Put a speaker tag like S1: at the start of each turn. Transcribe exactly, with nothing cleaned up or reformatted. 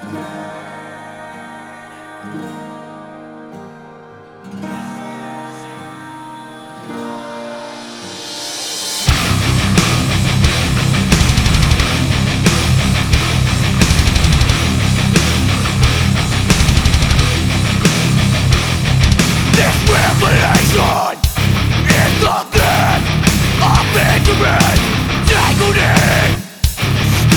S1: Revelation is the death of victory, tangled in